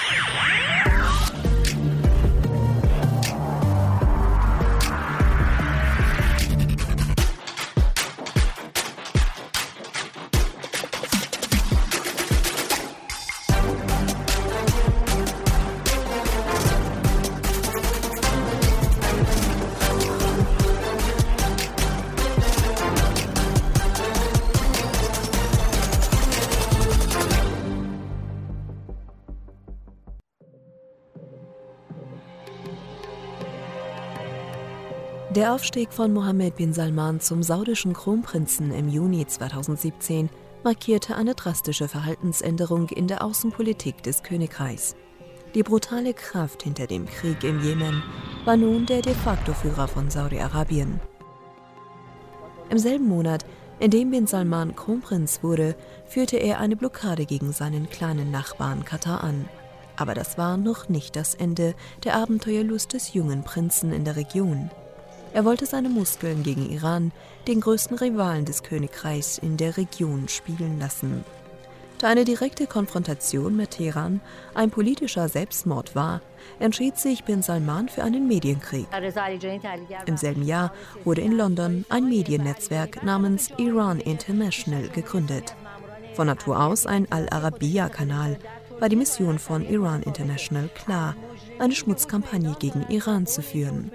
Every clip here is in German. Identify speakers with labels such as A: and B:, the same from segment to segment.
A: Der Aufstieg von Mohammed bin Salman zum saudischen Kronprinzen im Juni 2017 markierte eine drastische Verhaltensänderung in der Außenpolitik des Königreichs. Die brutale Kraft hinter dem Krieg im Jemen war nun der De-facto-Führer von Saudi-Arabien. Im selben Monat, in dem bin Salman Kronprinz wurde, führte er eine Blockade gegen seinen kleinen Nachbarn Katar an. Aber das war noch nicht das Ende der Abenteuerlust des jungen Prinzen in der Region. Er wollte seine Muskeln gegen Iran, den größten Rivalen des Königreichs in der Region, spielen lassen. Da eine direkte Konfrontation mit Teheran ein politischer Selbstmord war, entschied sich bin Salman für einen Medienkrieg. Im selben Jahr wurde in London ein Mediennetzwerk namens Iran International gegründet. Von Natur aus ein Al-Arabiya-Kanal war die Mission von Iran International klar, eine Schmutzkampagne gegen Iran zu führen.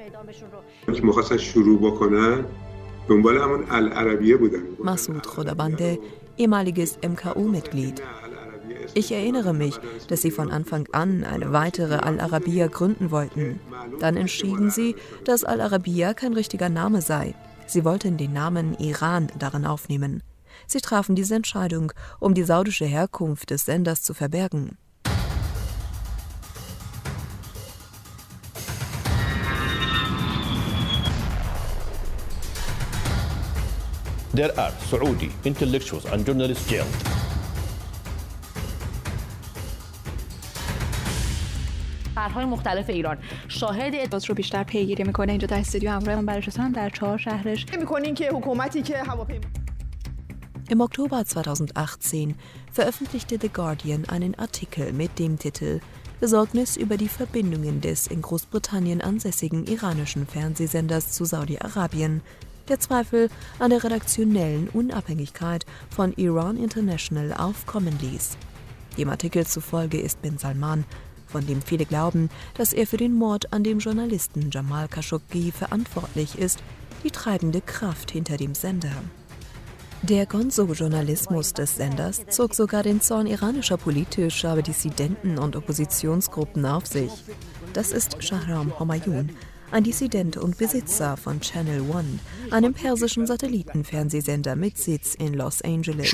A: Massoud Khodabandeh, ehemaliges MKO-Mitglied. Ich erinnere mich, dass sie von Anfang an eine weitere Al-Arabiya gründen wollten. Dann entschieden sie, dass Al-Arabiya kein richtiger Name sei. Sie wollten den Namen Iran darin aufnehmen. Sie trafen diese Entscheidung, um die saudische Herkunft des Senders zu verbergen.
B: There are Saudi intellectuals and journalists jailed.
C: شهرهای مختلف ایران شاهد ادعاات رو بیشتر پیگیری میکنه. اینجا در استودیو همراهمون برنشستن در 4 شهرش
D: میکنین که حکومتی که هواپیما.
A: Im Oktober 2018 veröffentlichte The Guardian einen Artikel mit dem Titel Besorgnis über die Verbindungen des in Großbritannien ansässigen iranischen Fernsehsenders zu Saudi-Arabien, der Zweifel an der redaktionellen Unabhängigkeit von Iran International aufkommen ließ. Dem Artikel zufolge ist bin Salman, von dem viele glauben, dass er für den Mord an dem Journalisten Jamal Khashoggi verantwortlich ist, die treibende Kraft hinter dem Sender. Der Gonzo-Journalismus des Senders zog sogar den Zorn iranischer politischer Dissidenten und Oppositionsgruppen auf sich. Das ist Shahram Homayoun, ein Dissident und Besitzer von Channel One, einem persischen Satellitenfernsehsender mit Sitz in Los Angeles.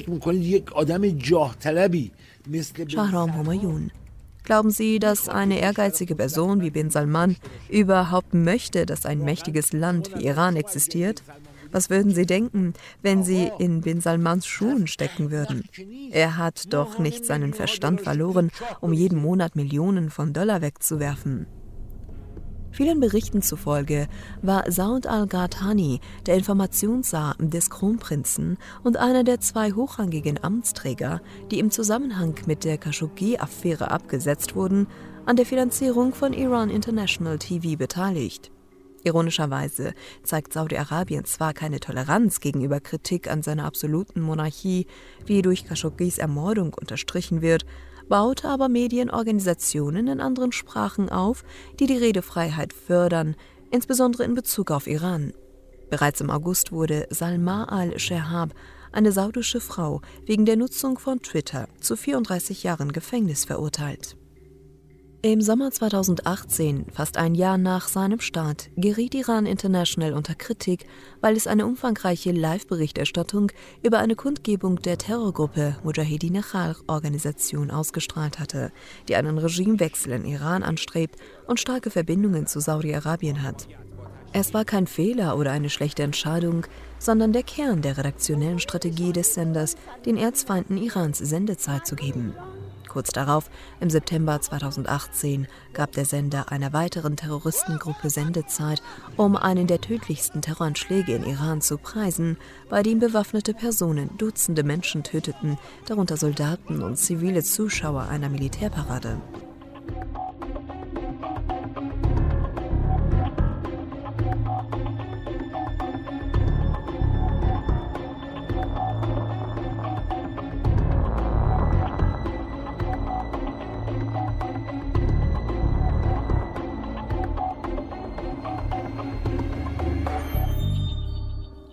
A: Shahram Homayoun: Glauben Sie, dass eine ehrgeizige Person wie bin Salman überhaupt möchte, dass ein mächtiges Land wie Iran existiert? Was würden Sie denken, wenn Sie in bin Salmans Schuhen stecken würden? Er hat doch nicht seinen Verstand verloren, um jeden Monat Millionen von Dollar wegzuwerfen. Vielen Berichten zufolge war Saud al-Ghathani der Informationssar des Kronprinzen und einer der 2 hochrangigen Amtsträger, die im Zusammenhang mit der Khashoggi-Affäre abgesetzt wurden, an der Finanzierung von Iran International TV beteiligt. Ironischerweise zeigt Saudi-Arabien zwar keine Toleranz gegenüber Kritik an seiner absoluten Monarchie, wie durch Khashoggis Ermordung unterstrichen wird, baute aber Medienorganisationen in anderen Sprachen auf, die die Redefreiheit fördern, insbesondere in Bezug auf Iran. Bereits im August wurde Salma al-Shehab, eine saudische Frau, wegen der Nutzung von Twitter zu 34 Jahren Gefängnis verurteilt. Im Sommer 2018, fast ein Jahr nach seinem Start, geriet Iran International unter Kritik, weil es eine umfangreiche Live-Berichterstattung über eine Kundgebung der Terrorgruppe Mujahedin Khalq-Organisation ausgestrahlt hatte, die einen Regimewechsel in Iran anstrebt und starke Verbindungen zu Saudi-Arabien hat. Es war kein Fehler oder eine schlechte Entscheidung, sondern der Kern der redaktionellen Strategie des Senders, den Erzfeinden Irans Sendezeit zu geben. Kurz darauf, im September 2018, gab der Sender einer weiteren Terroristengruppe Sendezeit, um einen der tödlichsten Terroranschläge in Iran zu preisen, bei dem bewaffnete Personen Dutzende Menschen töteten, darunter Soldaten und zivile Zuschauer einer Militärparade.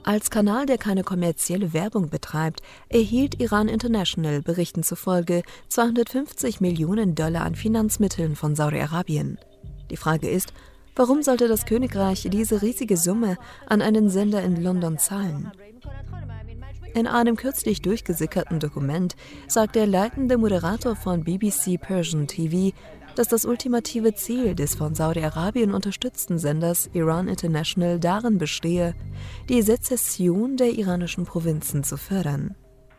A: Als Kanal, der keine kommerzielle Werbung betreibt, erhielt Iran International Berichten zufolge $250 Millionen an Finanzmitteln von Saudi-Arabien. Die Frage ist, warum sollte das Königreich diese riesige Summe an einen Sender in London zahlen? In einem kürzlich durchgesickerten Dokument sagt der leitende Moderator von BBC Persian TV, dass das ultimative Ziel des von Saudi-Arabien unterstützten Senders Iran International darin bestehe, die Sezession der iranischen Provinzen zu fördern.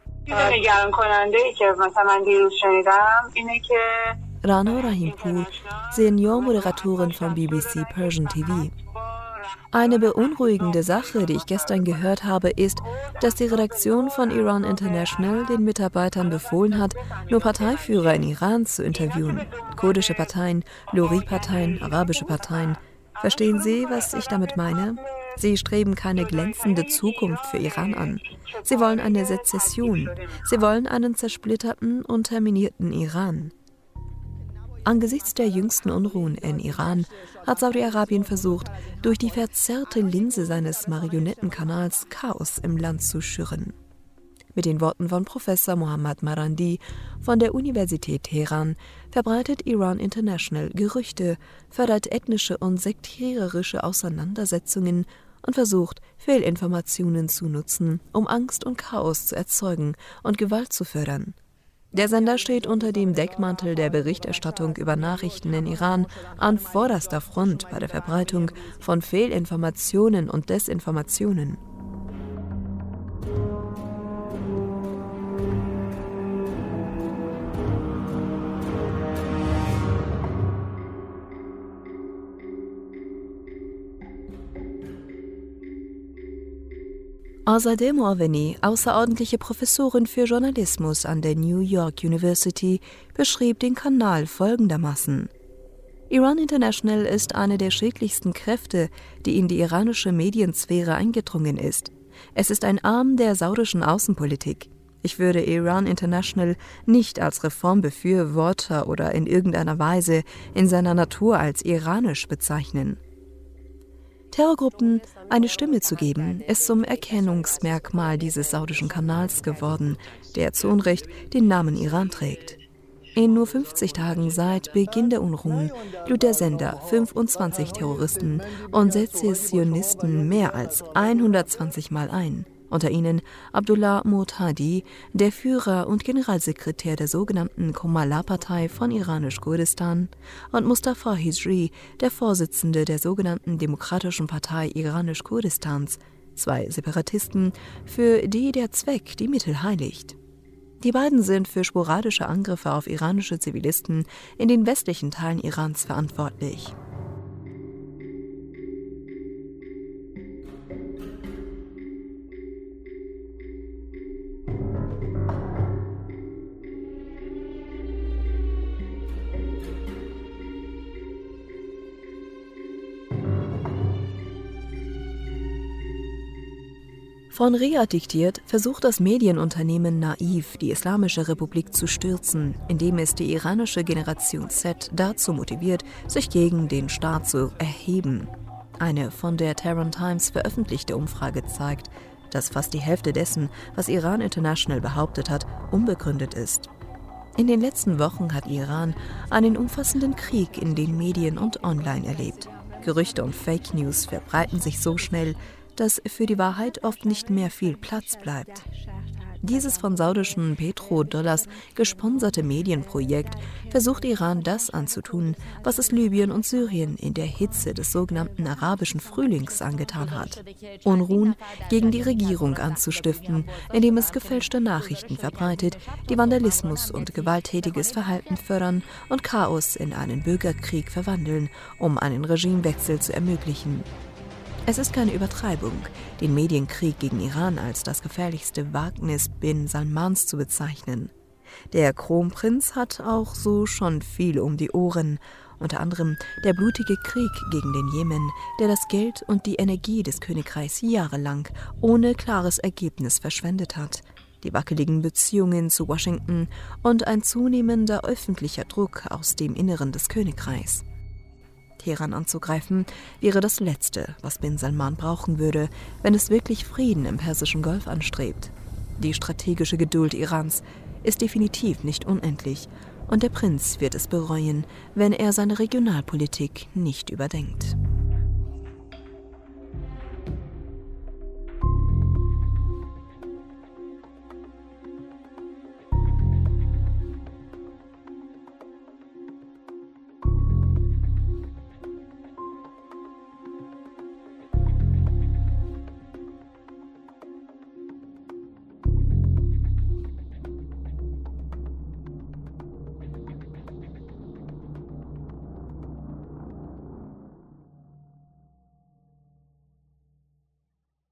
A: Rana Rahimpour, Seniormoderatorin von BBC Persian TV. Eine beunruhigende Sache, die ich gestern gehört habe, ist, dass die Redaktion von Iran International den Mitarbeitern befohlen hat, nur Parteiführer in Iran zu interviewen. Kurdische Parteien, Lori-Parteien, arabische Parteien. Verstehen Sie, was ich damit meine? Sie streben keine glänzende Zukunft für Iran an. Sie wollen eine Sezession. Sie wollen einen zersplitterten und terminierten Iran. Angesichts der jüngsten Unruhen in Iran hat Saudi-Arabien versucht, durch die verzerrte Linse seines Marionettenkanals Chaos im Land zu schüren. Mit den Worten von Professor Mohammad Marandi von der Universität Teheran verbreitet Iran International Gerüchte, fördert ethnische und sektiererische Auseinandersetzungen und versucht, Fehlinformationen zu nutzen, um Angst und Chaos zu erzeugen und Gewalt zu fördern. Der Sender steht unter dem Deckmantel der Berichterstattung über Nachrichten in Iran an vorderster Front bei der Verbreitung von Fehlinformationen und Desinformationen. Azadeh Moaveni, außerordentliche Professorin für Journalismus an der New York University, beschrieb den Kanal folgendermaßen: Iran International ist eine der schädlichsten Kräfte, die in die iranische Mediensphäre eingedrungen ist. Es ist ein Arm der saudischen Außenpolitik. Ich würde Iran International nicht als Reformbefürworter oder in irgendeiner Weise in seiner Natur als iranisch bezeichnen. Terrorgruppen eine Stimme zu geben, ist zum Erkennungsmerkmal dieses saudischen Kanals geworden, der zu Unrecht den Namen Iran trägt. In nur 50 Tagen seit Beginn der Unruhen lud der Sender 25 Terroristen und Sezessionisten mehr als 120 Mal ein. Unter ihnen Abdullah Murtadi, der Führer und Generalsekretär der sogenannten Komala-Partei von Iranisch-Kurdistan, und Mustafa Hijri, der Vorsitzende der sogenannten Demokratischen Partei Iranisch-Kurdistans, zwei Separatisten, für die der Zweck die Mittel heiligt. Die beiden sind für sporadische Angriffe auf iranische Zivilisten in den westlichen Teilen Irans verantwortlich. Von Riyadh diktiert, versucht das Medienunternehmen Naiv, die Islamische Republik zu stürzen, indem es die iranische Generation Z dazu motiviert, sich gegen den Staat zu erheben. Eine von der Tehran Times veröffentlichte Umfrage zeigt, dass fast die Hälfte dessen, was Iran International behauptet hat, unbegründet ist. In den letzten Wochen hat Iran einen umfassenden Krieg in den Medien und online erlebt. Gerüchte und Fake News verbreiten sich so schnell, dass für die Wahrheit oft nicht mehr viel Platz bleibt. Dieses von saudischen Petrodollars gesponserte Medienprojekt versucht Iran das anzutun, was es Libyen und Syrien in der Hitze des sogenannten arabischen Frühlings angetan hat: Unruhen gegen die Regierung anzustiften, indem es gefälschte Nachrichten verbreitet, die Vandalismus und gewalttätiges Verhalten fördern und Chaos in einen Bürgerkrieg verwandeln, um einen Regimewechsel zu ermöglichen. Es ist keine Übertreibung, den Medienkrieg gegen Iran als das gefährlichste Wagnis bin Salmans zu bezeichnen. Der Kronprinz hat auch so schon viel um die Ohren, unter anderem der blutige Krieg gegen den Jemen, der das Geld und die Energie des Königreichs jahrelang ohne klares Ergebnis verschwendet hat, die wackeligen Beziehungen zu Washington und ein zunehmender öffentlicher Druck aus dem Inneren des Königreichs. Teheran anzugreifen, wäre das Letzte, was Bin Salman brauchen würde, wenn es wirklich Frieden im Persischen Golf anstrebt. Die strategische Geduld Irans ist definitiv nicht unendlich und der Prinz wird es bereuen, wenn er seine Regionalpolitik nicht überdenkt.